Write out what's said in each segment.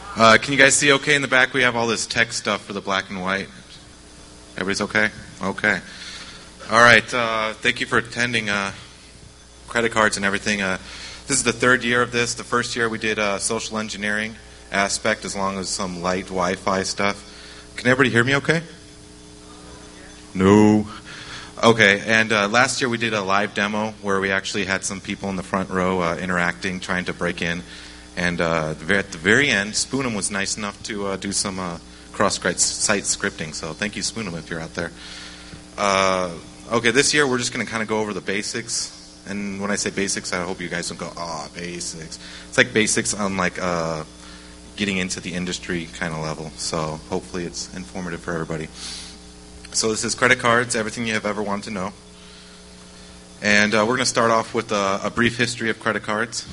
Can you guys see okay in the back? We have all this tech stuff for the black and white. Everybody's okay? Okay. All right. Thank you for attending credit cards and everything. This is the third year of this. The first year we did social engineering aspect as long as some light Wi-Fi stuff. Can everybody hear me okay? No. Okay, and last year we did a live demo where we actually had some people in the front row interacting, trying to break in. And at the very end, Spoonum was nice enough to do some cross-site scripting. So thank you, Spoonum, if you're out there. Okay, this year we're just going to kind of go over the basics. And when I say basics, I hope you guys don't go, basics. It's like basics on like getting into the industry kind of level. So hopefully it's informative for everybody. So this is credit cards, everything you have ever wanted to know. And we're going to start off with a brief history of credit cards.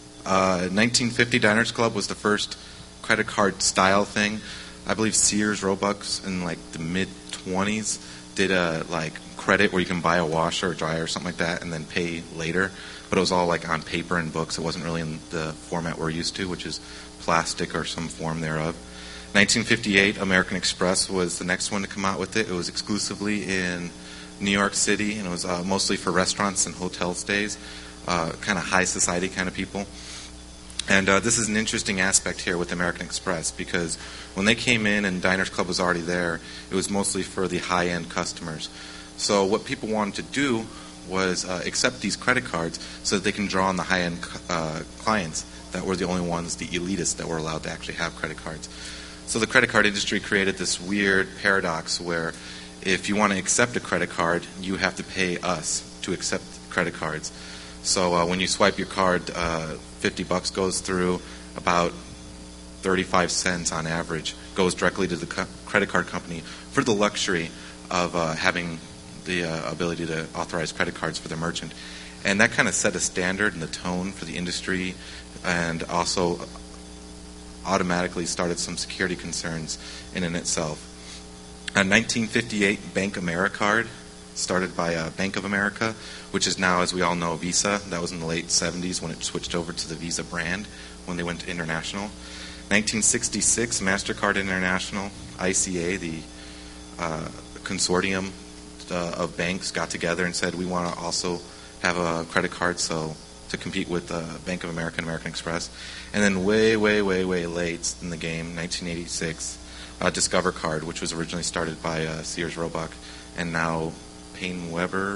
1950 Diners Club was the first credit card style thing. I believe Sears Roebuck in like the mid-20s did a like credit where you can buy a washer or dryer or something like that and then pay later. But it was all like on paper and books. It wasn't really in the format we're used to, which is plastic or some form thereof. 1958, American Express was the next one to come out with it. It was exclusively in New York City, and it was mostly for restaurants and hotel stays, kind of high society kind of people. And this is an interesting aspect here with American Express because when they came in and Diners Club was already there, it was mostly for the high-end customers. So what people wanted to do was accept these credit cards so that they can draw on the high-end clients that were the only ones, the elitists, that were allowed to actually have credit cards. So the credit card industry created this weird paradox where if you want to accept a credit card, you have to pay us to accept credit cards. So when you swipe your card, $50 goes through, about 35 cents on average goes directly to the credit card company for the luxury of having the ability to authorize credit cards for the merchant. And that kind of set a standard and the tone for the industry, and also automatically started some security concerns in and itself. A 1958 Bank Americard, started by Bank of America, which is now, as we all know, Visa. That was in the late 70s when it switched over to the Visa brand when they went to international. 1966, MasterCard International, ICA, the consortium of banks got together and said, we want to also have a credit card to compete with Bank of America and American Express. And then way late in the game, 1986, Discover Card, which was originally started by Sears Roebuck, and now PaineWebber.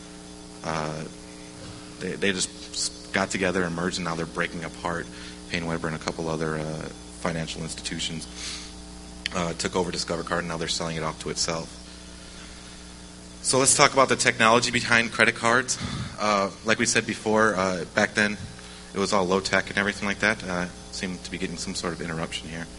They just got together and merged, and now they're breaking apart. PaineWebber and a couple other financial institutions took over Discover Card, and now they're selling it off to itself. So let's talk about the technology behind credit cards. Like we said before, back then it was all low tech and everything like that. Seemed to be getting some sort of interruption here.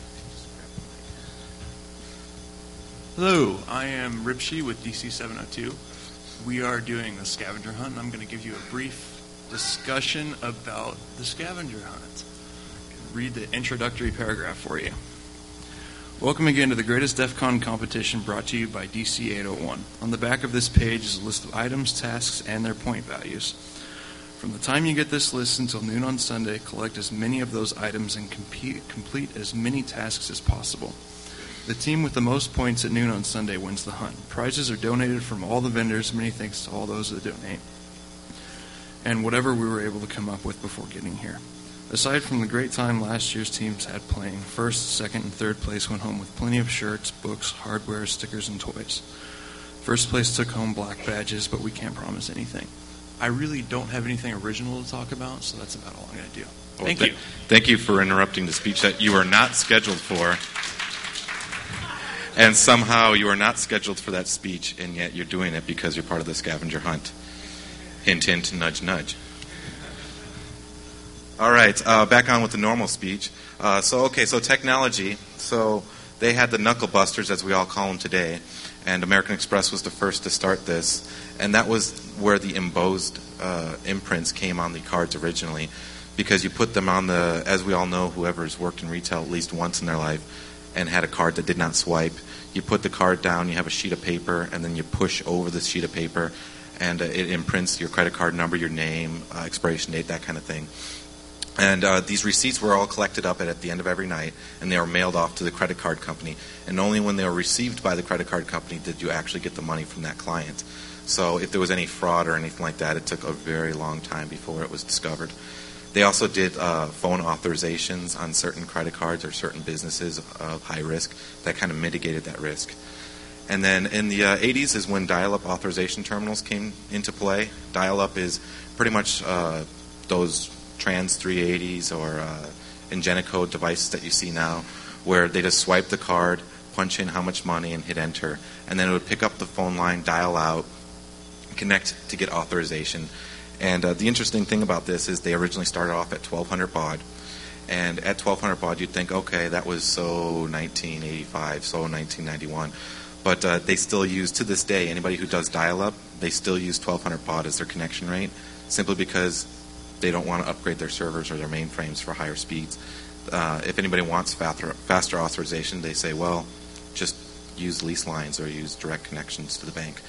Hello, I am Ripshi with DC 702. We are doing a scavenger hunt, and I'm going to give you a brief discussion about the scavenger hunt. Read the introductory paragraph for you. Welcome again to the greatest DEF CON competition brought to you by DC 801. On the back of this page is a list of items, tasks, and their point values. From the time you get this list until noon on Sunday, collect as many of those items and complete as many tasks as possible. The team with the most points at noon on Sunday wins the hunt. Prizes are donated from all the vendors, many thanks to all those that donate, and whatever we were able to come up with before getting here. Aside from the great time last year's teams had playing, first, second, and third place went home with plenty of shirts, books, hardware, stickers, and toys. First place took home black badges, but we can't promise anything. I really don't have anything original to talk about, so that's about all I'm going to do. Thank you. Thank you for interrupting the speech that you are not scheduled for. And somehow you are not scheduled for that speech, and yet you're doing it because you're part of the scavenger hunt. Hint, hint, nudge, nudge. All right, back on with the normal speech. So technology. So they had the knuckle busters, as we all call them today, and American Express was the first to start this. And that was where the embossed imprints came on the cards originally, because you put them on the, as we all know, whoever's worked in retail at least once in their life and had a card that did not swipe, you put the card down, you have a sheet of paper, and then you push over the sheet of paper, and it imprints your credit card number, your name, expiration date, that kind of thing. And these receipts were all collected up at the end of every night, and they were mailed off to the credit card company. And only when they were received by the credit card company did you actually get the money from that client. So if there was any fraud or anything like that, it took a very long time before it was discovered. They also did phone authorizations on certain credit cards or certain businesses of high risk that kind of mitigated that risk. And then in the 80s is when dial-up authorization terminals came into play. Dial-up is pretty much those Trans 380s or Ingenicode devices that you see now, where they just swipe the card, punch in how much money, and hit enter. And then it would pick up the phone line, dial out, connect to get authorization. And the interesting thing about this is they originally started off at 1,200 baud. And at 1,200 baud, you'd think, okay, that was so 1985, so 1991. But they still use, to this day, anybody who does dial-up, they still use 1,200 baud as their connection rate, simply because they don't want to upgrade their servers or their mainframes for higher speeds. If anybody wants faster authorization, they say, well, just use lease lines or use direct connections to the bank.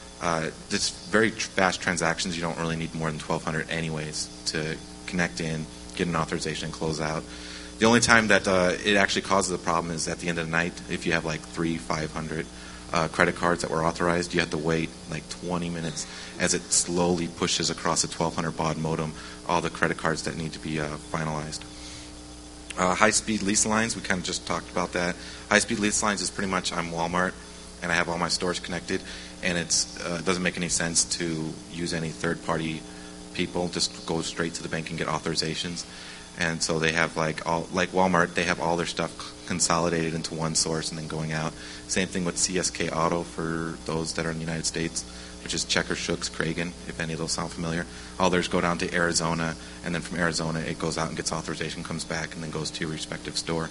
It's very fast transactions. You don't really need more than 1,200 anyways to connect in, get an authorization, and close out. The only time that it actually causes a problem is at the end of the night. If you have like 500 credit cards that were authorized, you have to wait like 20 minutes as it slowly pushes across a 1,200 baud modem all the credit cards that need to be finalized. High-speed lease lines, we kind of just talked about that. High-speed lease lines is pretty much I'm Walmart and I have all my stores connected, and it doesn't make any sense to use any third-party people. Just go straight to the bank and get authorizations. And so they have like Walmart, they have all their stuff consolidated into one source and then going out. Same thing with CSK Auto for those that are in the United States, which is Checker, Schooks, Kragen, if any of those sound familiar. All theirs go down to Arizona, and then from Arizona it goes out and gets authorization, comes back, and then goes to your respective store.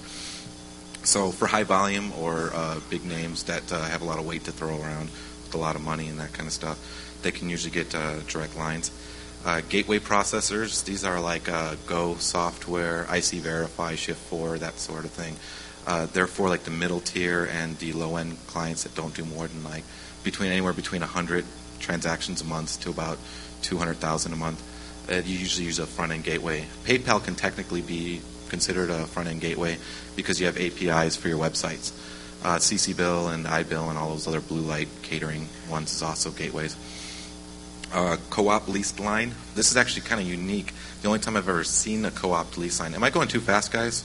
So for high volume or big names that have a lot of weight to throw around with a lot of money and that kind of stuff, they can usually get direct lines. Gateway processors, these are like Go software, IC Verify, Shift4, that sort of thing. They're for like the middle tier and the low-end clients that don't do more than like anywhere between 100 transactions a month to about 200,000 a month. You usually use a front-end gateway. PayPal can technically be considered a front-end gateway because you have APIs for your websites. CCBill and iBill and all those other blue light catering ones is also gateways. Co-op leased line. This is actually kind of unique. The only time I've ever seen a co-op lease line. Am I going too fast, guys?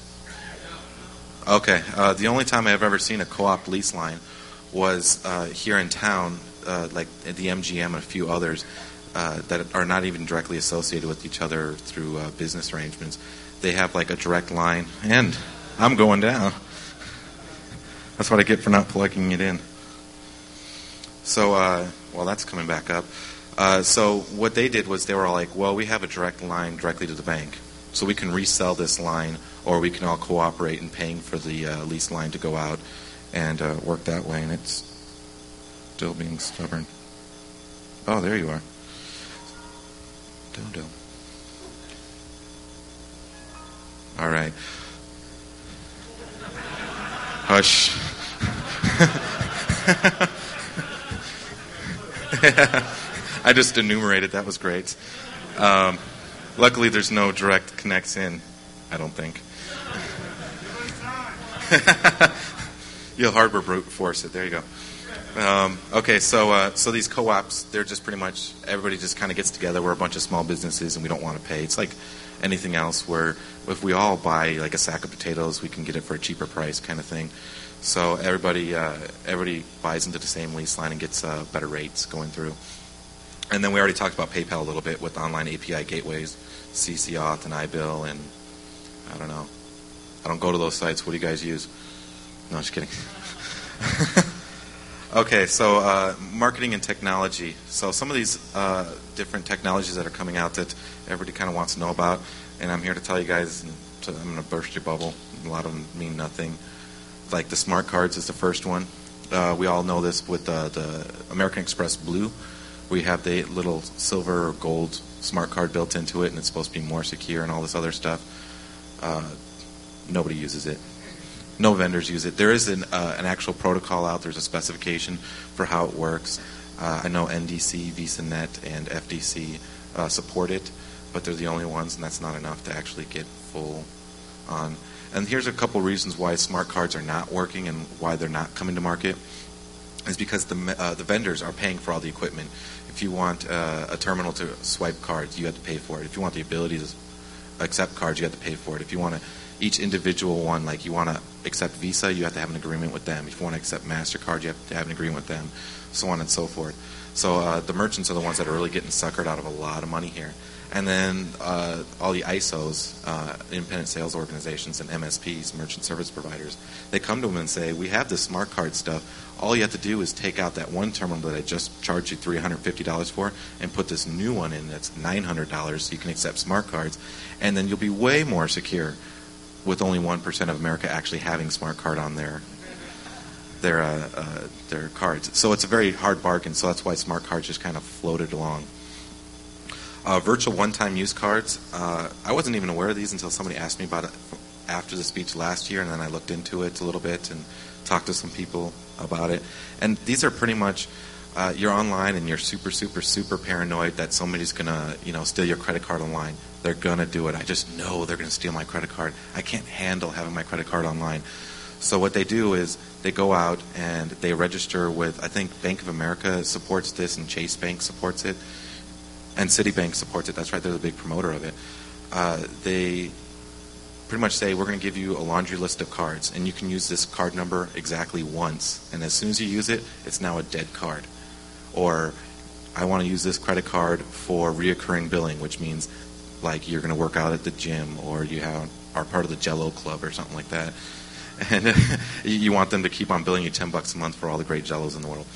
Okay. The only time I've ever seen a co-op lease line was here in town, like at the MGM and a few others that are not even directly associated with each other through business arrangements. They have like a direct line, and I'm going down. That's what I get for not plugging it in. So, well, that's coming back up. So what they did was they were all like, well, we have a direct line directly to the bank, so we can resell this line, or we can all cooperate in paying for the lease line to go out and work that way, and it's still being stubborn. Oh, there you are. Dodo. All right. Hush. I just enumerated. That was great. Luckily, there's no direct connects in, I don't think. You'll hardware brute force it. There you go. Okay, so these co-ops, they're just pretty much, everybody just kind of gets together. We're a bunch of small businesses, and we don't want to pay. It's like anything else where if we all buy like a sack of potatoes, we can get it for a cheaper price kind of thing. So everybody buys into the same lease line and gets better rates going through. And then we already talked about PayPal a little bit with online API gateways, CCAuth and iBill, and I don't know. I don't go to those sites. What do you guys use? No, just kidding. Okay, so marketing and technology. So some of these different technologies that are coming out that everybody kind of wants to know about, and I'm here to tell you guys, I'm going to burst your bubble. A lot of them mean nothing. Like the smart cards is the first one. We all know this with the American Express Blue. We have the little silver or gold smart card built into it, and it's supposed to be more secure and all this other stuff. Nobody uses it. No vendors use it. There is an actual protocol out. There's a specification for how it works. I know NDC, VisaNet, and FDC support it, but they're the only ones, and that's not enough to actually get full on. And here's a couple reasons why smart cards are not working and why they're not coming to market. Is because the vendors are paying for all the equipment. If you want a terminal to swipe cards, you have to pay for it. If you want the ability to accept cards, you have to pay for it. If you want each individual one, like you want to accept Visa, you have to have an agreement with them. If you want to accept MasterCard, you have to have an agreement with them, so on and so forth. So the merchants are the ones that are really getting suckered out of a lot of money here. And then all the ISOs, independent sales organizations, and MSPs, merchant service providers, they come to them and say, we have this smart card stuff. All you have to do is take out that one terminal that I just charged you $350 for and put this new one in that's $900 so you can accept smart cards. And then you'll be way more secure with only 1% of America actually having smart card on their cards. So it's a very hard bargain. So that's why smart cards just kind of floated along. Virtual one-time use cards. I wasn't even aware of these until somebody asked me about it after the speech last year, and then I looked into it a little bit and talked to some people about it. And these are pretty much you're online and you're super paranoid that somebody's gonna steal your credit card online. They're gonna do it. I just know they're gonna steal my credit card. I can't handle having my credit card online. So what they do is they go out and they register with, I think Bank of America supports this and Chase Bank supports it. And Citibank supports it. That's right, they're the big promoter of it. They pretty much say, we're going to give you a laundry list of cards, and you can use this card number exactly once. And as soon as you use it, it's now a dead card. Or, I want to use this credit card for reoccurring billing, which means like you're going to work out at the gym, or you are part of the Jell-O club or something like that. And you want them to keep on billing you $10 a month for all the great Jell-Os in the world.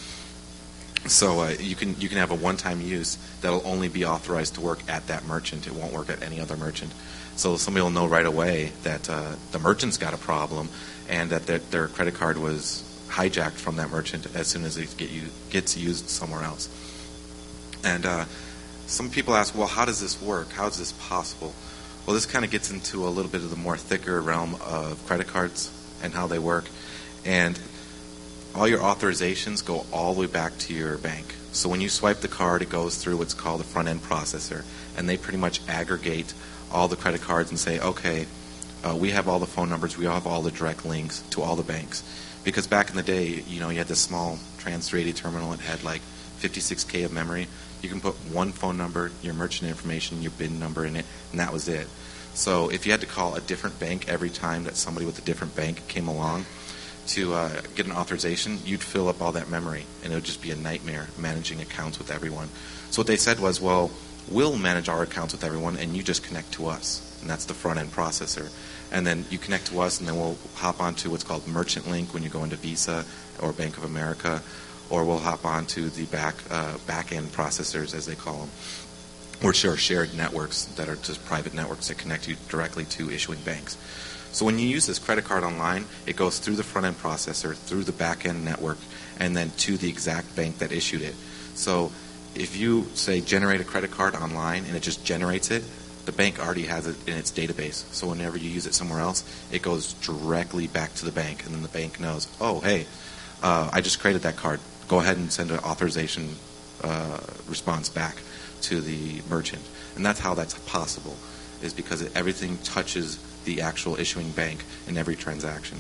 So you can have a one-time use that'll only be authorized to work at that merchant. It won't work at any other merchant. So somebody will know right away that the merchant's got a problem and that their credit card was hijacked from that merchant as soon as it gets used somewhere else. And some people ask, well, how does this work? How is this possible? Well, this kind of gets into a little bit of the more thicker realm of credit cards and how they work. And all your authorizations go all the way back to your bank. So when you swipe the card, it goes through what's called a front-end processor, and they pretty much aggregate all the credit cards and say, okay, we have all the phone numbers, we have all the direct links to all the banks. Because back in the day, you had this small Trans380 terminal, it had like 56K of memory. You can put one phone number, your merchant information, your BIN number in it, and that was it. So if you had to call a different bank every time that somebody with a different bank came along, to get an authorization, you'd fill up all that memory, and it would just be a nightmare managing accounts with everyone. So what they said was, well, we'll manage our accounts with everyone, and you just connect to us, and that's the front-end processor. And then you connect to us, and then we'll hop onto what's called Merchant Link when you go into Visa or Bank of America, or we'll hop onto the back-end processors, as they call them, which are shared networks that are just private networks that connect you directly to issuing banks. So when you use this credit card online, it goes through the front-end processor, through the back-end network, and then to the exact bank that issued it. So if you, say, generate a credit card online and it just generates it, the bank already has it in its database. So whenever you use it somewhere else, it goes directly back to the bank, and then the bank knows, oh, hey, I just created that card. Go ahead and send an authorization response back to the merchant. And that's how that's possible, is because everything touches the actual issuing bank in every transaction.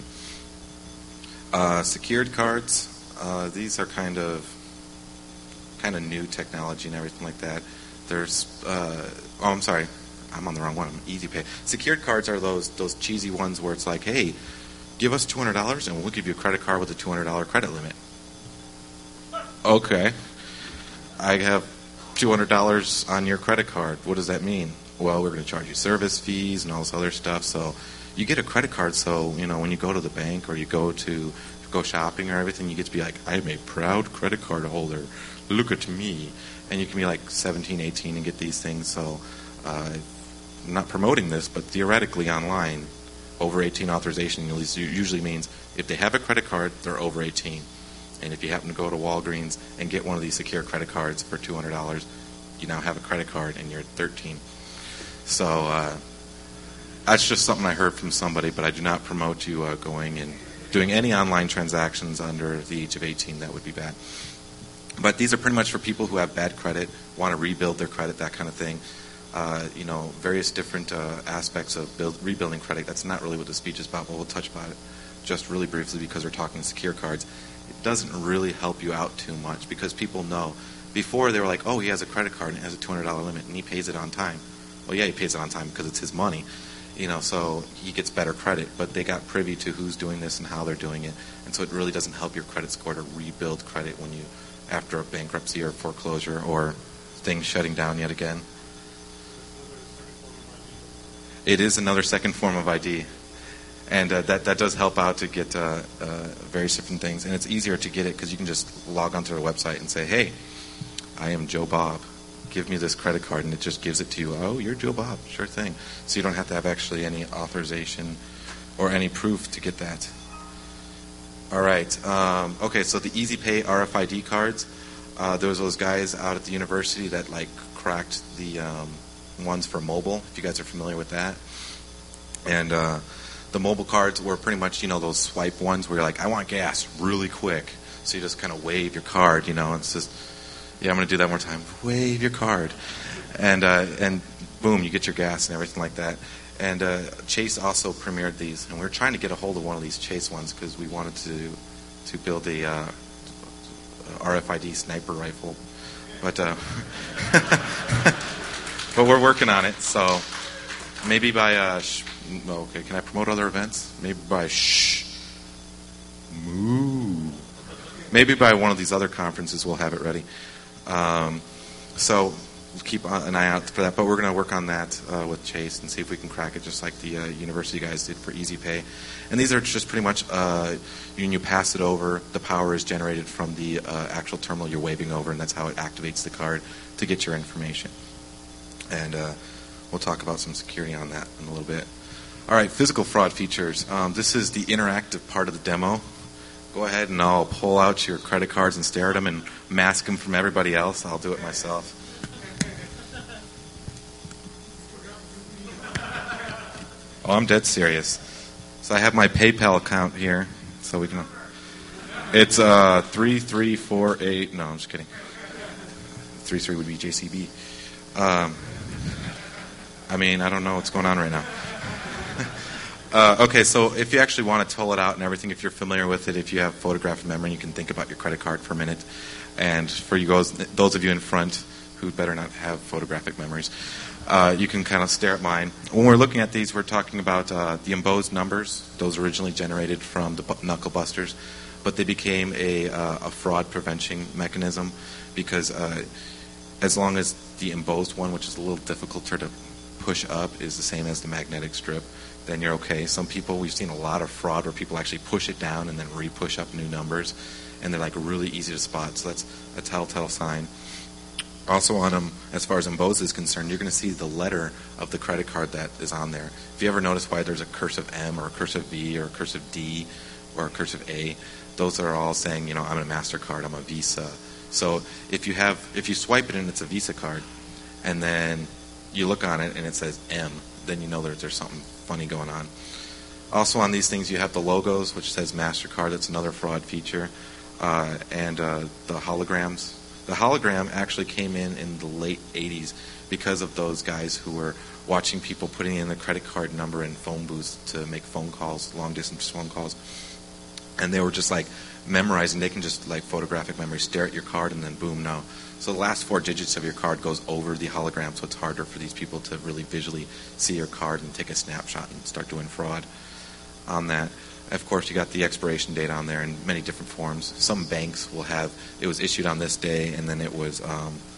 Secured cards, these are kind of new technology and everything like that. There's, I'm sorry, I'm on the wrong one. I'm Easy Pay. Secured cards are those cheesy ones where it's like, hey, give us $200 and we'll give you a credit card with a $200 credit limit. Okay, I have $200 on your credit card. What does that mean? Well, we're going to charge you service fees and all this other stuff. So you get a credit card, so when you go to the bank or you go shopping or everything, you get to be like, I'm a proud credit card holder. Look at me. And you can be like 17, 18 and get these things. So I'm not promoting this, but theoretically online, over 18 authorization usually means if they have a credit card, they're over 18. And if you happen to go to Walgreens and get one of these secure credit cards for $200, you now have a credit card and you're 13. So that's just something I heard from somebody, but I do not promote you going and doing any online transactions under the age of 18. That would be bad. But these are pretty much for people who have bad credit, want to rebuild their credit, that kind of thing. various different aspects of rebuilding credit. That's not really what the speech is about, but we'll touch about it just really briefly because we're talking secure cards. It doesn't really help you out too much because people know. Before they were like, oh, he has a credit card and it has a $200 limit and he pays it on time. Well, yeah, he pays it on time because it's his money, so he gets better credit. But they got privy to who's doing this and how they're doing it, and so it really doesn't help your credit score to rebuild credit when after a bankruptcy or foreclosure or things shutting down yet again. It is another second form of ID. And that does help out to get various different things. And it's easier to get it because you can just log onto their website and say, hey, I am Joe Bob. Give me this credit card. And it just gives it to you. Oh, you're Joe Bob. Sure thing. So you don't have to have actually any authorization or any proof to get that. All right. Okay, so the Easy Pay RFID cards. There was those guys out at the university that cracked the ones for mobile, if you guys are familiar with that. And the mobile cards were pretty much, those swipe ones where you're like, I want gas really quick. So you just kind of wave your card, It's just, yeah, I'm going to do that one more time. Wave your card. And boom, you get your gas and everything like that. And Chase also premiered these. And we were trying to get a hold of one of these Chase ones because we wanted to build a RFID sniper rifle. But but we're working on it. So maybe by... okay, can I promote other events? Maybe by Maybe by one of these other conferences we'll have it ready. So we'll keep an eye out for that. But we're going to work on that with Chase and see if we can crack it just like the university guys did for Easy Pay. And these are just pretty much, when you pass it over, the power is generated from the actual terminal you're waving over, and that's how it activates the card to get your information. And we'll talk about some security on that in a little bit. All right, physical fraud features. This is the interactive part of the demo. Go ahead and I'll pull out your credit cards and stare at them and mask them from everybody else. I'll do it myself. Oh, I'm dead serious. So I have my PayPal account here, so we can. It's 3348. No, I'm just kidding. 33 would be JCB. I don't know what's going on right now. Okay, so if you actually want to toll it out and everything, if you're familiar with it, if you have photographic memory, you can think about your credit card for a minute. And for you guys, those of you in front who better not have photographic memories, you can kind of stare at mine. When we're looking at these, we're talking about the embossed numbers. Those originally generated from the Knuckle Busters, but they became a fraud prevention mechanism because as long as the embossed one, which is a little difficult to push up, is the same as the magnetic strip, then you're okay. Some people, we've seen a lot of fraud where people actually push it down and then re-push up new numbers, and they're really easy to spot. So that's a telltale sign. Also on them, as far as embossed is concerned, you're going to see the letter of the credit card that is on there. If you ever notice why there's a cursive M or a cursive V or a cursive D or a cursive A, those are all saying, I'm a MasterCard, I'm a Visa. So if you swipe it and it's a Visa card, and then you look on it and it says M, then you know that there's something funny going on. Also on these things you have the logos, which says MasterCard. That's another fraud feature. And the holograms. The hologram actually came in the late 80s because of those guys who were watching people putting in the credit card number in phone booths to make phone calls, long-distance phone calls. And they were just memorizing. They can just photographic memory, stare at your card, and then boom, no. So the last 4 digits of your card goes over the hologram, so it's harder for these people to really visually see your card and take a snapshot and start doing fraud on that. Of course, you got the expiration date on there in many different forms. Some banks will have it was issued on this day, and then it was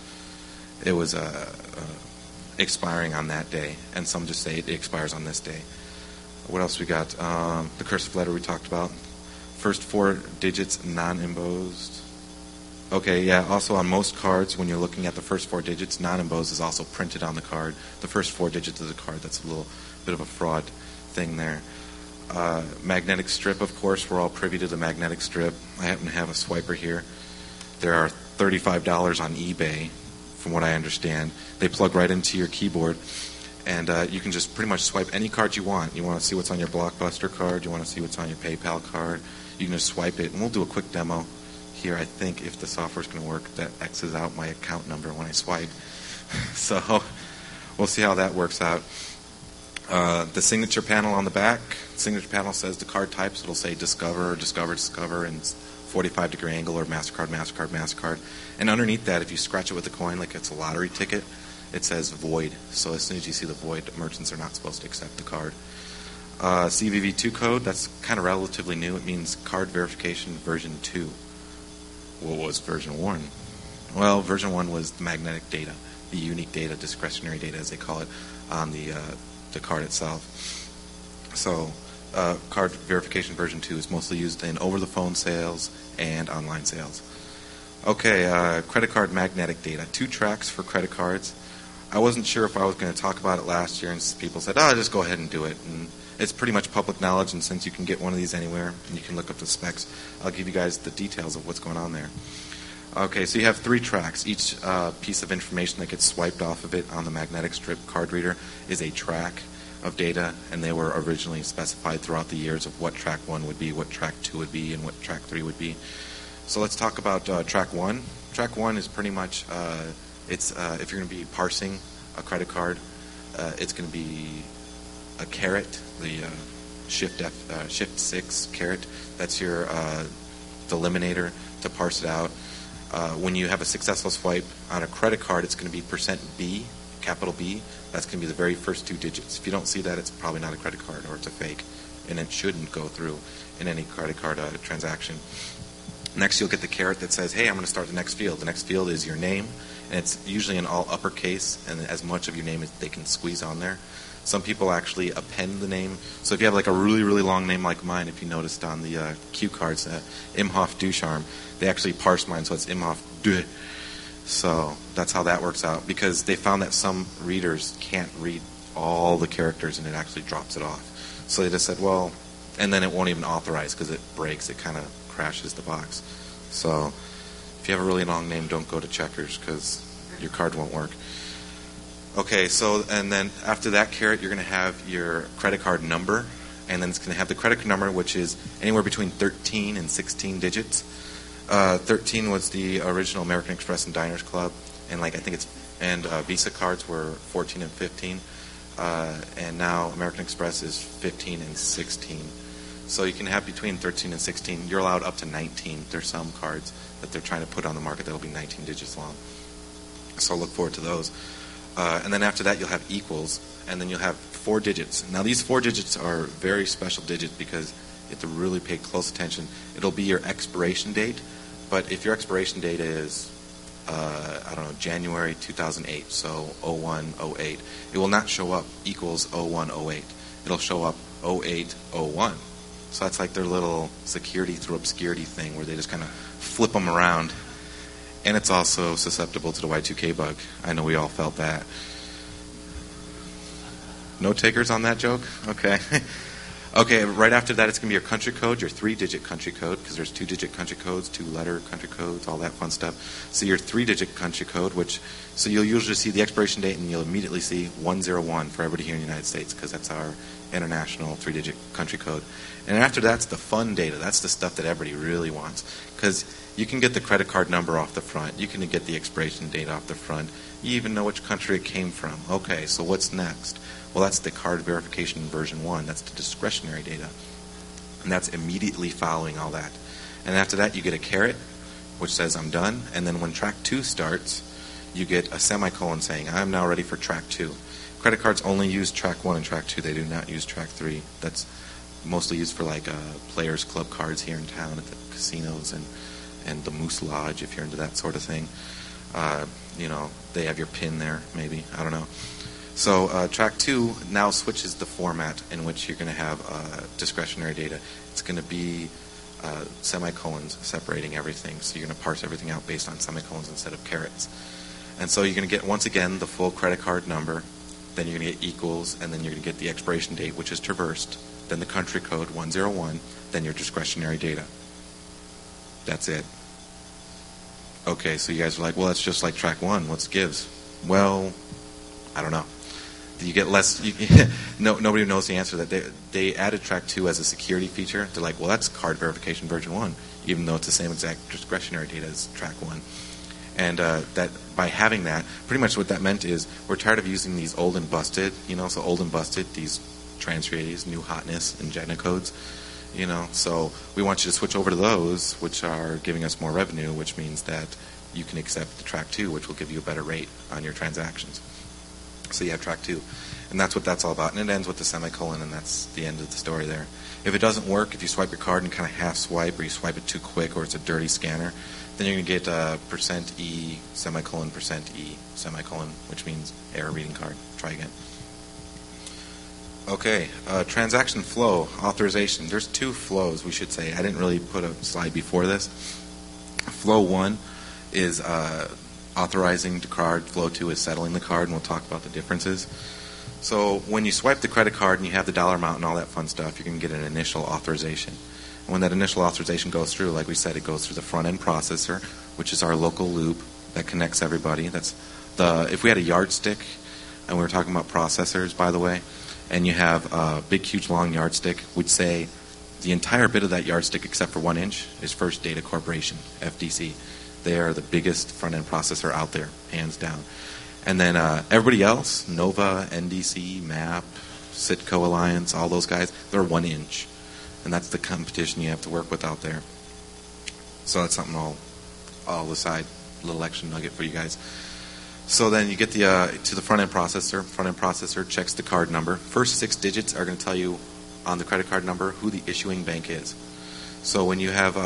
expiring on that day, and some just say it expires on this day. What else we got? The cursive letter we talked about. First 4 digits non-embossed. Okay, yeah, also on most cards, when you're looking at the first 4 digits, non-embossed is also printed on the card. The first 4 digits of the card, that's a little bit of a fraud thing there. Magnetic strip, of course, we're all privy to the magnetic strip. I happen to have a swiper here. There are $35 on eBay, from what I understand. They plug right into your keyboard, and you can just pretty much swipe any card you want. You want to see what's on your Blockbuster card, you want to see what's on your PayPal card, you can just swipe it, and we'll do a quick demo here. I think if the software's going to work, that X's out my account number when I swipe. So we'll see how that works out. The signature panel on the back, signature panel says the card types. It'll say Discover, Discover, Discover, and 45-degree angle, or MasterCard, MasterCard, MasterCard. And underneath that, if you scratch it with a coin like it's a lottery ticket, it says void. So as soon as you see the void, merchants are not supposed to accept the card. CVV2 code, that's kind of relatively new. It means card verification version 2. What was version 1? Well, version 1 was the magnetic data, the unique data, discretionary data as they call it, on the card itself. So card verification version 2 is mostly used in over-the-phone sales and online sales. Okay, credit card magnetic data. 2 tracks for credit cards. I wasn't sure if I was going to talk about it last year, and people said, just go ahead and do it. And it's pretty much public knowledge, and since you can get one of these anywhere, and you can look up the specs, I'll give you guys the details of what's going on there. Okay, so you have 3 tracks. Each piece of information that gets swiped off of it on the magnetic strip card reader is a track of data, and they were originally specified throughout the years of what track 1 would be, what track 2 would be, and what track 3 would be. So let's talk about track 1. Track 1 is pretty much, if you're going to be parsing a credit card, it's going to be a caret, the shift 6 caret. That's your delimiter to parse it out. When you have a successful swipe on a credit card, it's going to be %B, capital B. That's going to be the very first 2 digits. If you don't see that, it's probably not a credit card, or it's a fake, and it shouldn't go through in any credit card transaction. Next, you'll get the caret that says, hey, I'm going to start the next field. The next field is your name, and it's usually in all uppercase, and as much of your name as they can squeeze on there. Some people actually append the name. So if you have like a really, really long name like mine, if you noticed on the cue cards, Imhoff Ducharme, they actually parse mine, so it's Imhoff Du. So that's how that works out, because they found that some readers can't read all the characters, and it actually drops it off. So they just said, well, and then it won't even authorize because it breaks. It kind of crashes the box. So if you have a really long name, don't go to Checkers because your card won't work. Okay, so and then after that caret, you're going to have your credit card number, and then it's going to have the credit card number, which is anywhere between 13 and 16 digits. 13 was the original American Express and Diners Club, and Visa cards were 14 and 15, and now American Express is 15 and 16. So you can have between 13 and 16. You're allowed up to 19. There's some cards that they're trying to put on the market that will be 19 digits long. So look forward to those. And then after that, you'll have equals, and then you'll have 4 digits. Now, these 4 digits are very special digits because you have to really pay close attention. It'll be your expiration date, but if your expiration date is, January 2008, so 0108, it will not show up equals 0108. It'll show up 0801. So that's like their little security through obscurity thing where they just kind of flip them around. And it's also susceptible to the Y2K bug. I know we all felt that. No takers on that joke? Okay. Okay, right after that, it's going to be your country code, your 3-digit country code, because there's 2-digit country codes, 2-letter country codes, all that fun stuff. So your 3-digit country code, so you'll usually see the expiration date, and you'll immediately see 101 for everybody here in the United States, because that's our international 3-digit country code. And after that's the fun data. That's the stuff that everybody really wants, because you can get the credit card number off the front. You can get the expiration date off the front. You even know which country it came from. Okay, so what's next? Well, that's the card verification version 1. That's the discretionary data. And that's immediately following all that. And after that, you get a caret, which says I'm done. And then when track 2 starts, you get a semicolon saying I'm now ready for track 2. Credit cards only use track 1 and track 2. They do not use track 3. That's mostly used for players club cards here in town at the casinos and the Moose Lodge, if you're into that sort of thing. They have your PIN there, maybe. I don't know. So track 2 now switches the format in which you're going to have discretionary data. It's going to be semicolons separating everything. So you're going to parse everything out based on semicolons instead of carets. And so you're going to get, once again, the full credit card number. Then you're going to get equals, and then you're going to get the expiration date, which is traversed. Then the country code, 101. Then your discretionary data. That's it. Okay, so you guys are like, well, that's just like track 1. What's gives? Well, I don't know. You get less. Nobody knows the answer to that. They added track 2 as a security feature. They're like, well, that's card verification version 1, even though it's the same exact discretionary data as track 1. And that by having that, pretty much what that meant is we're tired of using these old and busted, so old and busted, these trans-380s, new hotness, and Jetna codes, So we want you to switch over to those, which are giving us more revenue, which means that you can accept the Track 2, which will give you a better rate on your transactions. So you have Track 2. And that's what that's all about. And it ends with the semicolon, and that's the end of the story there. If it doesn't work, if you swipe your card and kind of half swipe, or you swipe it too quick, or it's a dirty scanner, then you're going to get %E, semicolon, %E, semicolon, which means error reading card. Try again. Okay, transaction flow, authorization. There's two flows, we should say. I didn't really put a slide before this. Flow 1 is authorizing the card. Flow 2 is settling the card, and we'll talk about the differences. So when you swipe the credit card and you have the dollar amount and all that fun stuff, you're going to get an initial authorization. And when that initial authorization goes through, like we said, it goes through the front-end processor, which is our local loop that connects everybody. That's if we had a yardstick, and we were talking about processors, by the way, and you have a big, huge, long yardstick, we'd say the entire bit of that yardstick, except for 1 inch, is First Data Corporation, FDC. They are the biggest front-end processor out there, hands down. And then everybody else, Nova, NDC, MAP, Citco Alliance, all those guys, they're 1 inch. And that's the competition you have to work with out there. So that's something I'll aside, a little extra nugget for you guys. So then you get to the front-end processor. Front-end processor checks the card number. First 6 digits are going to tell you on the credit card number who the issuing bank is. So when you have,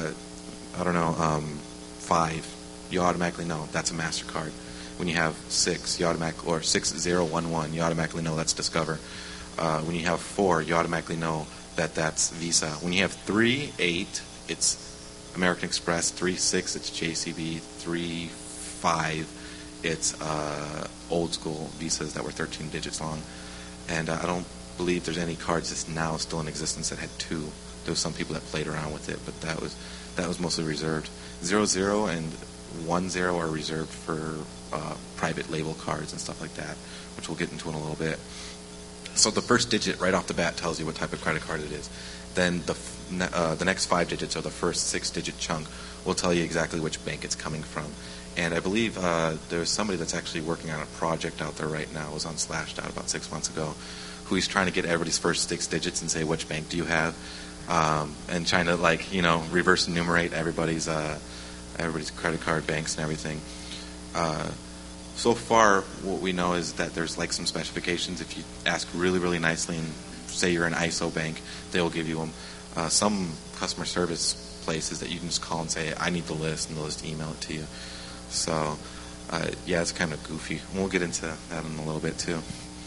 5, you automatically know that's a MasterCard. When you have 6, or 6011, you automatically know that's Discover. When you have 4, you automatically know that that's Visa. When you have 3, 8, it's American Express. 3, 6, it's JCB. 3, 5, it's old school Visas that were 13 digits long. And I don't believe there's any cards that's now still in existence that had 2. There was some people that played around with it, but that was mostly reserved. 00 and 10 are reserved for private label cards and stuff like that, which we'll get into in a little bit. So the first digit right off the bat tells you what type of credit card it is. Then the next 5 digits, or the first 6-digit chunk, will tell you exactly which bank it's coming from. And I believe there's somebody that's actually working on a project out there right now. It was on Slashdot about 6 months ago, who he's trying to get everybody's first 6 digits and say, which bank do you have? And trying to reverse enumerate everybody's credit card banks and everything. So far, what we know is that there's some specifications. If you ask really, really nicely and say you're an ISO bank, they'll give you them. Some customer service places that you can just call and say, I need the list, and they'll just email it to you. So, it's kind of goofy. We'll get into that in a little bit, too.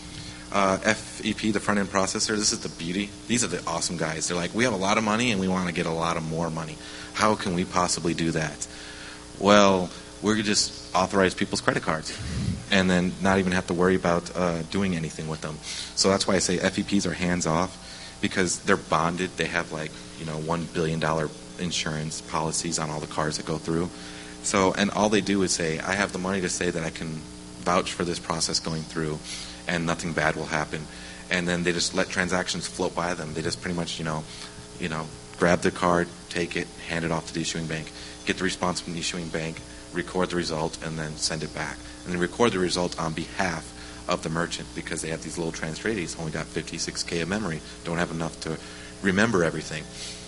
FEP, the front-end processor, this is the beauty. These are the awesome guys. They're like, we have a lot of money, and we want to get a lot of more money. How can we possibly do that? Well, we're going to just authorize people's credit cards and then not even have to worry about doing anything with them. So that's why I say FEPs are hands-off, because they're bonded. They have $1 billion insurance policies on all the cards that go through. So, and all they do is say, I have the money to say that I can vouch for this process going through and nothing bad will happen. And then they just let transactions float by them. They just pretty much, grab the card, take it, hand it off to the issuing bank, get the response from the issuing bank, record the result, and then send it back. And then record the result on behalf of the merchant, because they have these little trans-380s, only got 56K of memory, don't have enough to remember everything,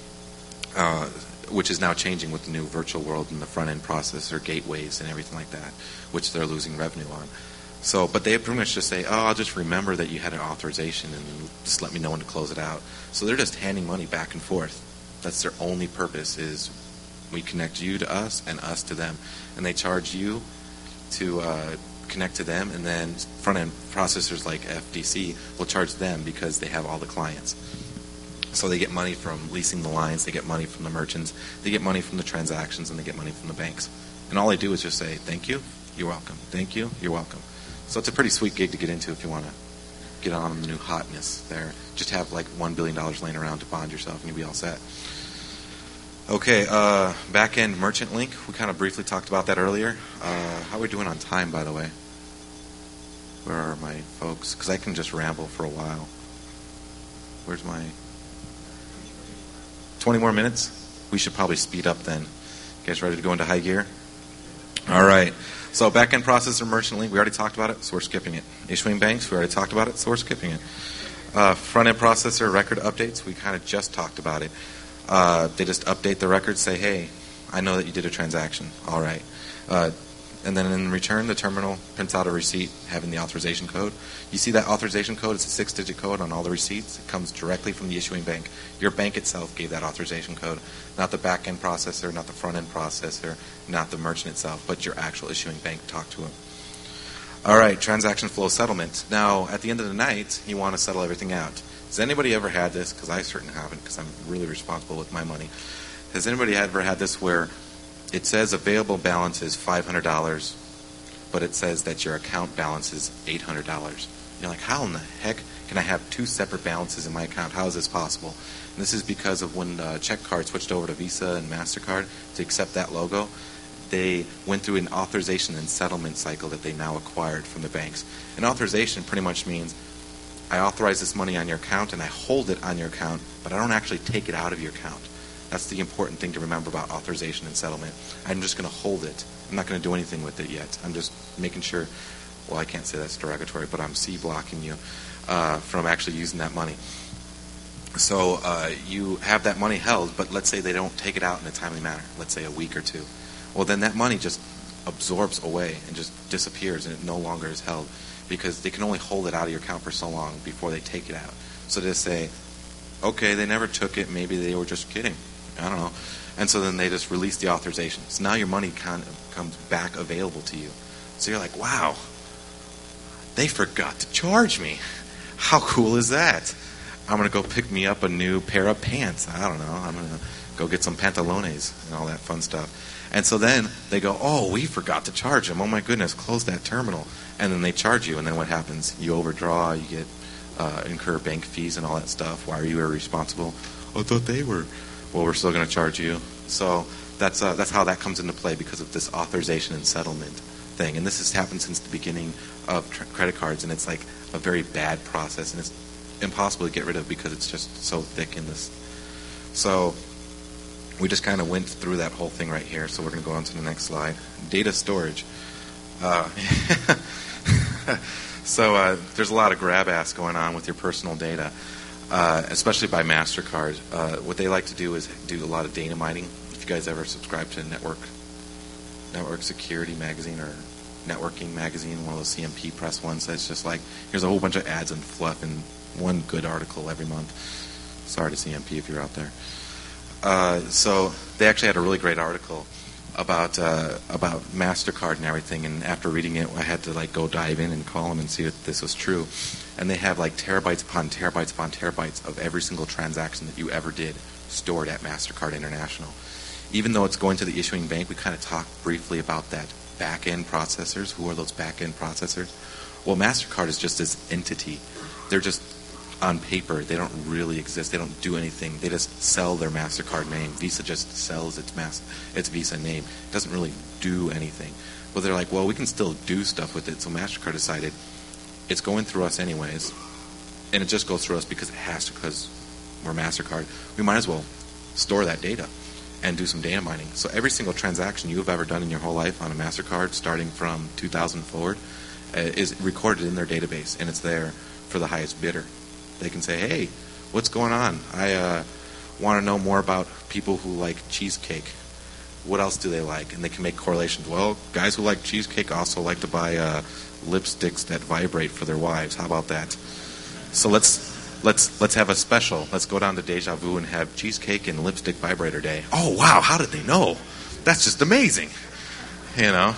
which is now changing with the new virtual world and the front-end processor gateways and everything like that, which they're losing revenue on. So, but they pretty much just say, I'll just remember that you had an authorization and just let me know when to close it out. So they're just handing money back and forth. That's their only purpose, is we connect you to us and us to them. And they charge you to connect to them, and then front-end processors like FDC will charge them because they have all the clients. So they get money from leasing the lines, they get money from the merchants, they get money from the transactions, and they get money from the banks. And all they do is just say, thank you, you're welcome. Thank you, you're welcome. So it's a pretty sweet gig to get into if you want to get on the new hotness there. Just have $1 billion laying around to bond yourself, and you'll be all set. Okay, back-end merchant link. We kind of briefly talked about that earlier. How are we doing on time, by the way? Where are my folks? Because I can just ramble for a while. Where's my... 20 more minutes? We should probably speed up then. You guys ready to go into high gear? All right. So back-end processor, merchant link, we already talked about it, so we're skipping it. Issuing banks, we already talked about it, so we're skipping it. Front-end processor, record updates, we kind of just talked about it. They just update the record, say, hey, I know that you did a transaction. All right. And then in return, the terminal prints out a receipt having the authorization code. You see that authorization code? It's a 6-digit code on all the receipts. It comes directly from the issuing bank. Your bank itself gave that authorization code, not the back-end processor, not the front-end processor, not the merchant itself, but your actual issuing bank talked to them. All right, transaction flow settlement. Now, at the end of the night, you want to settle everything out. Has anybody ever had this? Because I certainly haven't, because I'm really responsible with my money. Has anybody ever had this where it says available balance is $500, but it says that your account balance is $800? You're like, how in the heck can I have two separate balances in my account? How is this possible? And this is because of when check card switched over to Visa and MasterCard to accept that logo. They went through an authorization and settlement cycle that they now acquired from the banks. An authorization pretty much means I authorize this money on your account and I hold it on your account, but I don't actually take it out of your account. That's the important thing to remember about authorization and settlement. I'm just going to hold it. I'm not going to do anything with it yet. I'm just making sure, well, I can't say that's derogatory, but I'm C-blocking you from actually using that money. So you have that money held, but let's say they don't take it out in a timely manner, let's say a week or two. Well, then that money just absorbs away and just disappears, and it no longer is held because they can only hold it out of your account for so long before they take it out. So they say, okay, they never took it. Maybe they were just kidding. I don't know. And so then they just release the authorization. So now your money kind of comes back available to you. So you're like, wow, they forgot to charge me. How cool is that? I'm going to go pick me up a new pair of pants. I don't know. I'm going to go get some pantalones and all that fun stuff. And so then they go, oh, we forgot to charge them. Oh, my goodness, close that terminal. And then they charge you. And then what happens? You overdraw. You get incur bank fees and all that stuff. Why are you irresponsible? I thought they were. Well, we're still going to charge you. So that's how that comes into play because of this authorization and settlement thing. And this has happened since the beginning of credit cards. And it's like a very bad process. And it's impossible to get rid of because it's just so thick in this. So we just kind of went through that whole thing right here. So we're going to go on to the next slide. Data storage. So there's a lot of grab ass going on with your personal data, especially by MasterCard. What they like to do is do a lot of data mining. If you guys ever subscribe to Network Security Magazine or Networking Magazine, one of those CMP press ones, that's just like, here's a whole bunch of ads and fluff and one good article every month. Sorry to CMP if you're out there. So they actually had a really great article about MasterCard and everything, and after reading it, I had to like go dive in and call them and see if this was true. And they have like terabytes upon terabytes upon terabytes of every single transaction that you ever did stored at MasterCard International. Even though it's going to the issuing bank, we kind of talked briefly about that back-end processors. Who are those back-end processors? Well, MasterCard is just this entity. They're just on paper. They don't really exist. They don't do anything. They just sell their MasterCard name. Visa just sells its Visa name. It doesn't really do anything. But they're like, well, we can still do stuff with it. So MasterCard decided it's going through us anyways, and it just goes through us because it has to, because we're MasterCard. We might as well store that data and do some data mining. So every single transaction you've ever done in your whole life on a MasterCard, starting from 2000 forward, is recorded in their database, and it's there for the highest bidder. They can say, hey, what's going on? I want to know more about people who like cheesecake. What else do they like? And they can make correlations. Well, guys who like cheesecake also like to buy lipsticks that vibrate for their wives. How about that? So let's have a special. Let's go down to Deja Vu and have cheesecake and lipstick vibrator day. Oh, wow, how did they know? That's just amazing. You know?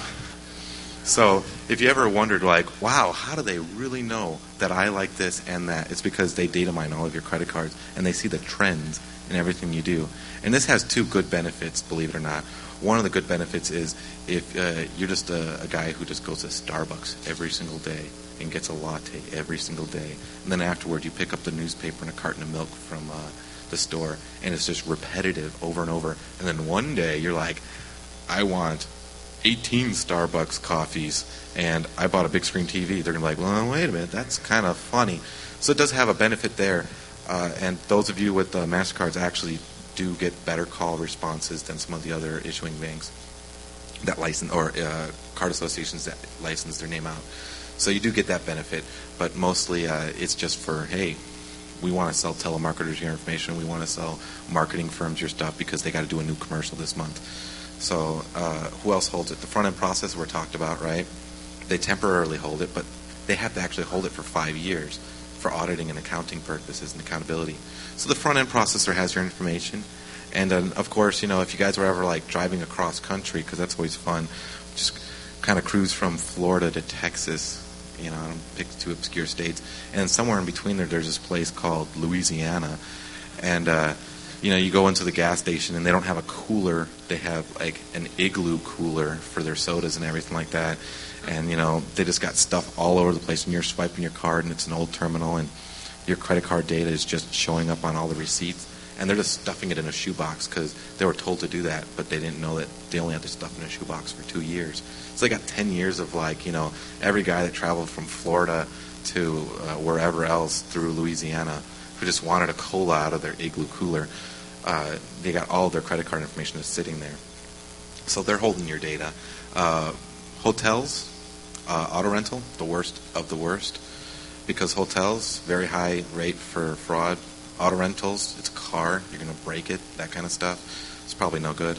So if you ever wondered, like, wow, how do they really know that I like this and that? It's because they data mine all of your credit cards, and they see the trends in everything you do. And this has two good benefits, believe it or not. One of the good benefits is if you're just a guy who just goes to Starbucks every single day and gets a latte every single day, and then afterward you pick up the newspaper and a carton of milk from the store, and it's just repetitive over and over. And then one day you're like, I want 18 Starbucks coffees, and I bought a big screen TV. They're going to be like, well, wait a minute, that's kind of funny. So it does have a benefit there. And those of you with MasterCards actually do get better call responses than some of the other issuing banks. that license, or card associations that license their name out. So you do get that benefit, but mostly it's just for, hey, we want to sell telemarketers your information. We want to sell marketing firms your stuff because they got to do a new commercial this month. So who else holds it? The front-end processor we're talked about, right? They temporarily hold it, but they have to actually hold it for 5 years for auditing and accounting purposes and accountability. So the front-end processor has your information. And then, of course, you know, if you guys were ever like driving across country, because that's always fun, just kind of cruise from Florida to Texas, you know, I don't pick two obscure states, and somewhere in between there's this place called Louisiana, and you know, you go into the gas station and they don't have a cooler, they have like an igloo cooler for their sodas and everything like that, and you know, they just got stuff all over the place, and you're swiping your card and it's an old terminal, and your credit card data is just showing up on all the receipts, and they're just stuffing it in a shoebox because they were told to do that, but they didn't know that they only had to stuff it in a shoebox for 2 years. So they got 10 years of, like, you know, every guy that traveled from Florida to wherever else through Louisiana who just wanted a cola out of their igloo cooler, they got all of their credit card information just sitting there. So they're holding your data. Hotels, auto rental, the worst of the worst, because hotels, very high rate for fraud. Auto rentals, it's a car, you're going to break it, that kind of stuff. It's probably no good.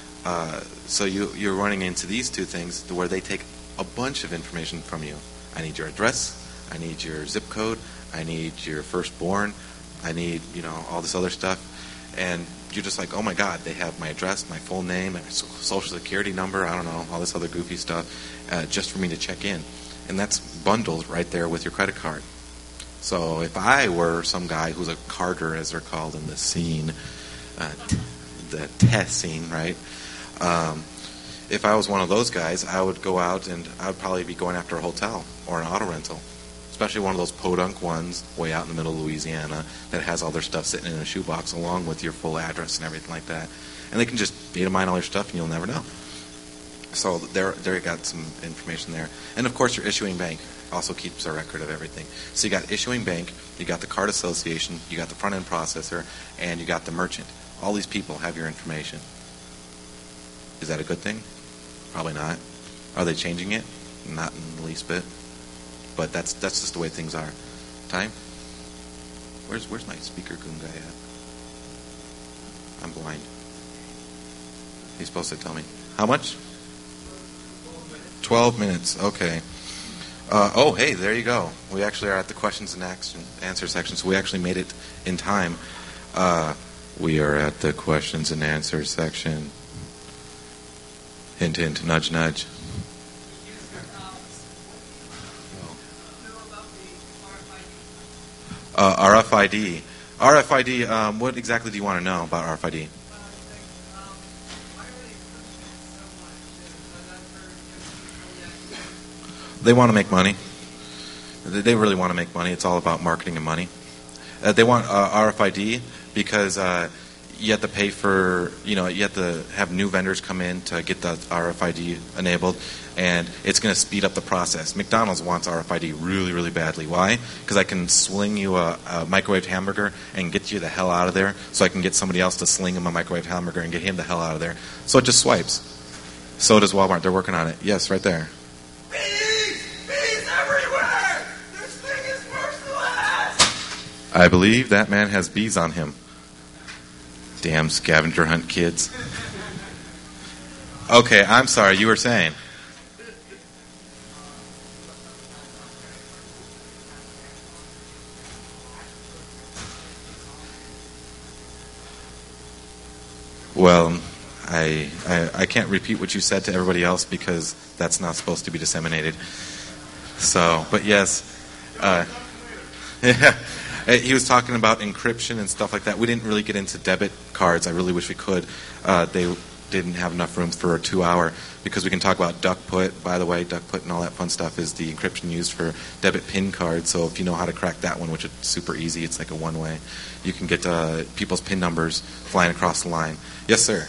So you're running into these two things where they take a bunch of information from you. I need your address, I need your zip code, I need your firstborn, I need, you know, all this other stuff. And you're just like, oh my God, they have my address, my full name, my social security number, I don't know, all this other goofy stuff, just for me to check in. And that's bundled right there with your credit card. So if I were some guy who's a carder, as they're called in the scene, the test scene, right? If I was one of those guys, I would go out and I would probably be going after a hotel or an auto rental, especially one of those podunk ones way out in the middle of Louisiana that has all their stuff sitting in a shoebox along with your full address and everything like that. And they can just data mine all your stuff and you'll never know. So there you got some information there. And of course your issuing bank also keeps a record of everything. So you got issuing bank, you got the card association, you got the front end processor, and you got the merchant. All these people have your information. Is that a good thing? Probably not. Are they changing it? Not in the least bit. But that's just the way things are. Time? Where's my speaker goon guy at? I'm blind. He's supposed to tell me. How much? 12 minutes. Okay. Oh, hey, there you go. We actually are at the questions and answer section, so we actually made it in time. We are at the questions and answers section. Hint, hint, nudge, nudge. RFID. RFID, what exactly do you want to know about RFID? They want to make money. They really want to make money. It's all about marketing and money. They want RFID because you have to pay for, you have to have new vendors come in to get the RFID enabled, and it's going to speed up the process. McDonald's wants RFID really, really badly. Why? Because I can sling you a microwaved hamburger and get you the hell out of there, so I can get somebody else to sling him a microwaved hamburger and get him the hell out of there. So it just swipes. So does Walmart. They're working on it. Yes, right there. I believe that man has bees on him. Damn scavenger hunt kids. Okay, I'm sorry, you were saying. Well, I can't repeat what you said to everybody else because that's not supposed to be disseminated. So, but yes. Yeah. He was talking about encryption and stuff like that. We didn't really get into debit cards. I really wish we could. They didn't have enough room for a 2-hour because we can talk about duck-put. By the way, duck-put and all that fun stuff is the encryption used for debit PIN cards. So if you know how to crack that one, which is super easy, it's like a one-way, you can get people's PIN numbers flying across the line. Yes, sir.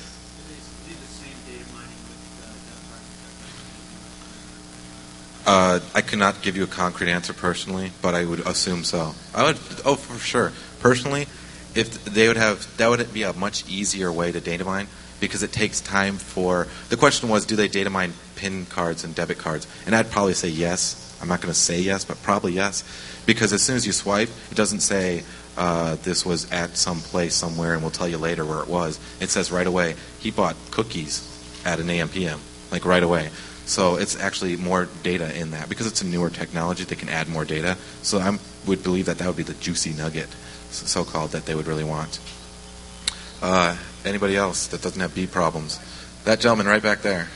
I cannot give you a concrete answer personally, but I would assume so. For sure. Personally, if they would have, that would be a much easier way to data mine because it takes time for, the question was, do they data mine PIN cards and debit cards? And I'd probably say yes. I'm not going to say yes, but probably yes. Because as soon as you swipe, it doesn't say this was at some place somewhere and we'll tell you later where it was. It says right away, he bought cookies at an AM PM, like right away. So it's actually more data in that. Because it's a newer technology, they can add more data. So I would believe that would be the juicy nugget, so-called, that they would really want. Anybody else that doesn't have B problems? That gentleman right back there.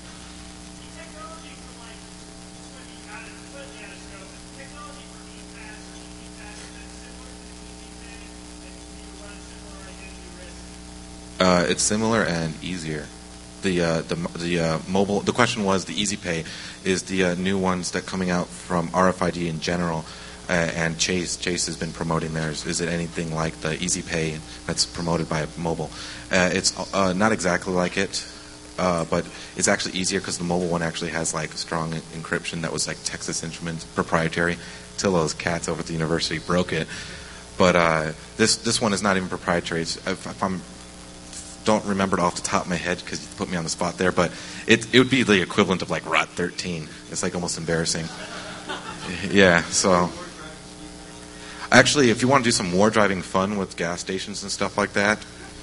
It's similar and easier. The mobile. The question was the Easy Pay is the new ones that coming out from RFID in general, and Chase. Chase has been promoting theirs. Is it anything like the Easy Pay that's promoted by mobile? It's not exactly like it, but it's actually easier because the mobile one actually has like strong encryption that was like Texas Instruments proprietary. Till those cats over at the university broke it. But this one is not even proprietary. If I'm don't remember it off the top of my head because you put me on the spot there, but it would be the equivalent of like ROT 13. It's like almost embarrassing. Yeah, so actually, if you want to do some war driving fun with gas stations and stuff like that,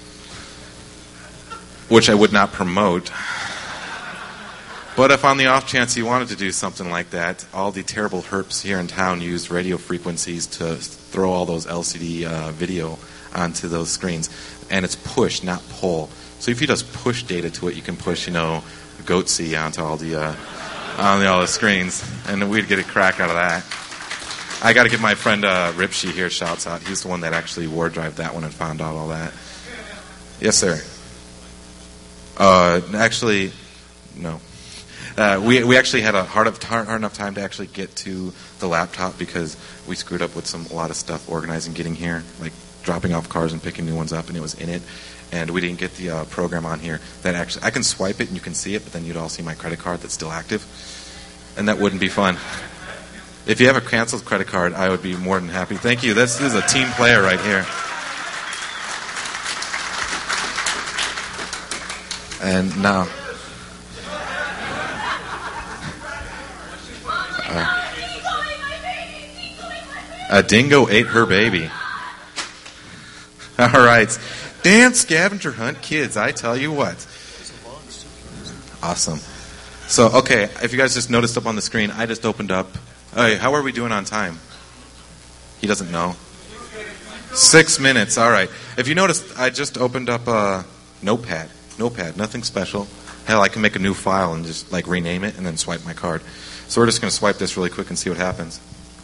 which I would not promote, but if on the off chance you wanted to do something like that, all the terrible herps here in town use radio frequencies to throw all those LCD video onto those screens. And it's push, not pull. So if you just push data to it, you can push, Goatsy onto all the screens, and we'd get a crack out of that. I got to give my friend Ripshy here shouts out. He's the one that actually war drived that one and found out all that. Yes, sir. Actually, no. We actually had a hard enough time to actually get to the laptop because we screwed up with a lot of stuff organizing getting here, like dropping off cars and picking new ones up, and it was in it. And we didn't get the program on here that actually, I can swipe it and you can see it, but then you'd all see my credit card that's still active. And that wouldn't be fun. If you have a canceled credit card, I would be more than happy. Thank you. This is a team player right here. And now, a dingo ate her baby. All right. Dance, scavenger hunt, kids. I tell you what. Awesome. So, okay, if you guys just noticed up on the screen, I just opened up. Hey, how are we doing on time? He doesn't know. 6 minutes. All right. If you noticed, I just opened up a Notepad. Nothing special. Hell, I can make a new file and just like rename it and then swipe my card. So we're just going to swipe this really quick and see what happens.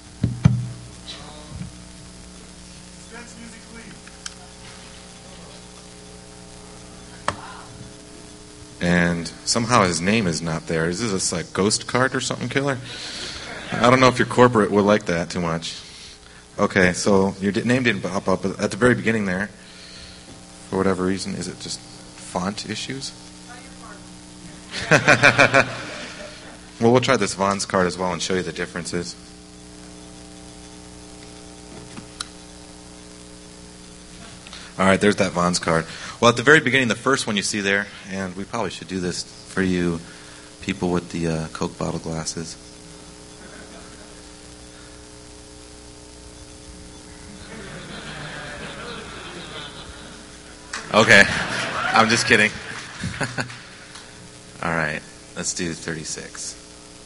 And somehow his name is not there. Is this like ghost card or something, killer? I don't know if your corporate would like that too much. Okay, so your name didn't pop up at the very beginning there. For whatever reason, is it just font issues? Well, we'll try this Vaughn's card as well and show you the differences. All right, there's that Vaughn's card. Well, at the very beginning, the first one you see there, and we probably should do this for you people with the Coke bottle glasses. Okay, I'm just kidding. All right, let's do 36.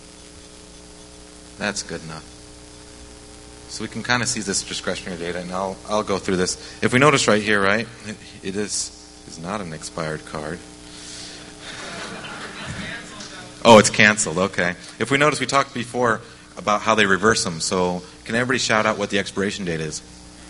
That's good enough. So we can kind of see this discretionary data, and I'll go through this. If we notice right here, right, it is not an expired card. Oh, it's canceled. Okay. If we notice, we talked before about how they reverse them. So can everybody shout out what the expiration date is?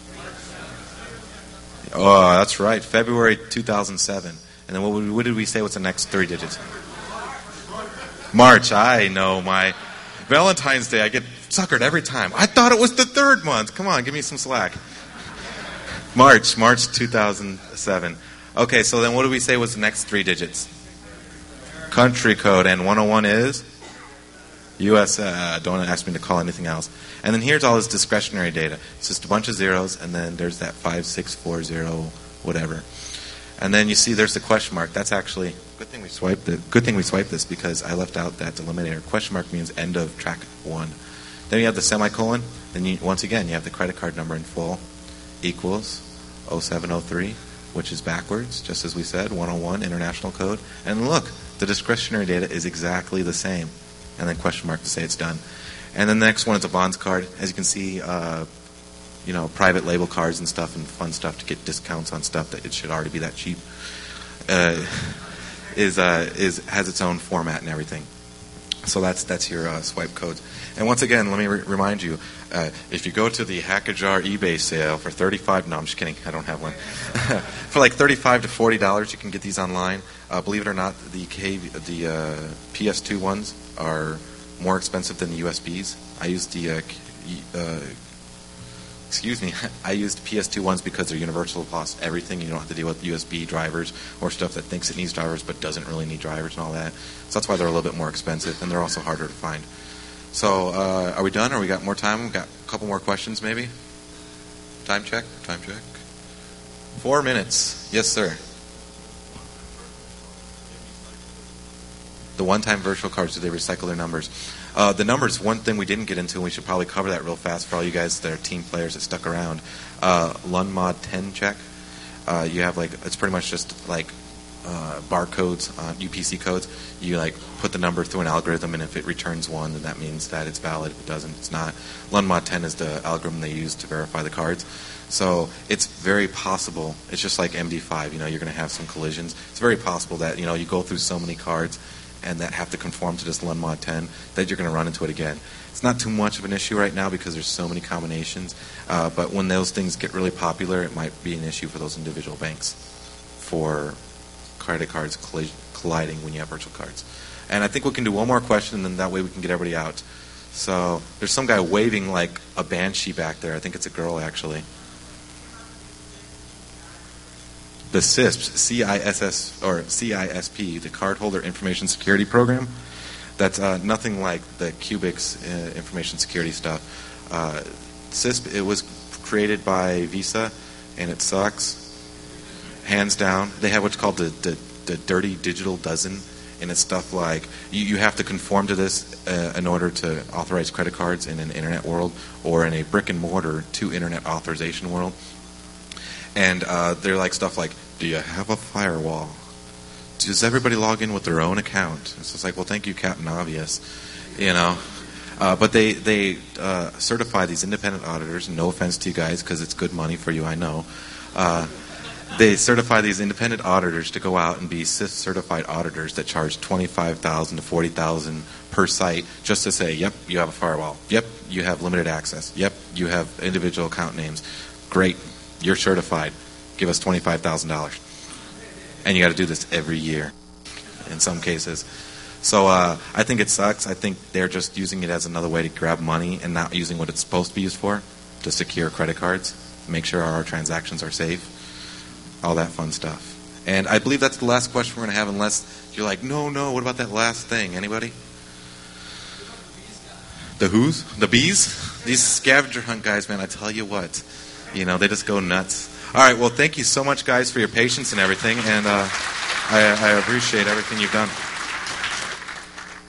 Oh, that's right, February 2007. And then what did we say? What's the next 3 digits? March. I know my Valentine's Day. I get suckered every time. I thought it was the 3rd month. Come on, give me some slack. March 2007. Okay, so then what do we say was the next 3 digits? Country code, and 101 is? US, don't ask me to call anything else. And then here's all his discretionary data. It's just a bunch of zeros, and then there's that 5640 whatever. And then you see there's the question mark. That's actually good thing we swiped it. Good thing we swiped this because I left out that delimiter. Question mark means end of track 1. Then you have the semicolon. Then once again you have the credit card number in full equals 0703, which is backwards, just as we said, 101 international code. And look, the discretionary data is exactly the same. And then question mark to say it's done. And then the next one is a bonds card. As you can see, private label cards and stuff and fun stuff to get discounts on stuff that it should already be that cheap. Has its own format and everything. So that's your swipe codes. And once again, let me remind you, if you go to the Hackajar eBay sale for $35, no, I'm just kidding, I don't have one. For like $35 to $40, you can get these online. Believe it or not, the PS2 ones are more expensive than the USBs. I used I used PS2 ones because they're universal across everything. You don't have to deal with USB drivers or stuff that thinks it needs drivers but doesn't really need drivers and all that. So that's why they're a little bit more expensive, and they're also harder to find. So are we done, or we got more time? We got a couple more questions maybe? Time check? 4 minutes. Yes, sir. The one-time virtual cards, do they recycle their numbers? The numbers, one thing we didn't get into, and we should probably cover that real fast for all you guys that are team players that stuck around. LUNMOD 10 check. You have it's pretty much just like barcodes, UPC codes. You put the number through an algorithm, and if it returns 1, then that means that it's valid. If it doesn't, it's not. LUNMOD 10 is the algorithm they use to verify the cards. So it's very possible. It's just like MD5. You're going to have some collisions. It's very possible that you go through so many cards and that have to conform to this LUNMOD 10, that you're going to run into it again. It's not too much of an issue right now because there's so many combinations, but when those things get really popular, it might be an issue for those individual banks for credit cards colliding when you have virtual cards. And I think we can do one more question, and then that way we can get everybody out. So there's some guy waving like a banshee back there. I think it's a girl, actually. The CISP, CISS, or CISP, the Cardholder Information Security Program. That's nothing like the Cubics information security stuff. CISP, it was created by Visa, and it sucks, hands down. They have what's called the Dirty Digital Dozen, and it's stuff like you have to conform to this in order to authorize credit cards in an internet world or in a brick and mortar to internet authorization world. And they're like stuff like, do you have a firewall? Does everybody log in with their own account? It's just like, well, thank you, Captain Obvious, But they certify these independent auditors, and no offense to you guys because it's good money for you, I know. They certify these independent auditors to go out and be CISP certified auditors that charge $25,000 to $40,000 per site just to say, yep, you have a firewall. Yep, you have limited access. Yep, you have individual account names. Great. You're certified. Give us $25,000. And you got to do this every year in some cases. So I think it sucks. I think they're just using it as another way to grab money and not using what it's supposed to be used for, to secure credit cards, make sure our transactions are safe, all that fun stuff. And I believe that's the last question we're going to have, unless you're like, no, what about that last thing? Anybody? The who's? The bees? These scavenger hunt guys, man, I tell you what. They just go nuts. All right, well, thank you so much, guys, for your patience and everything, and I appreciate everything you've done.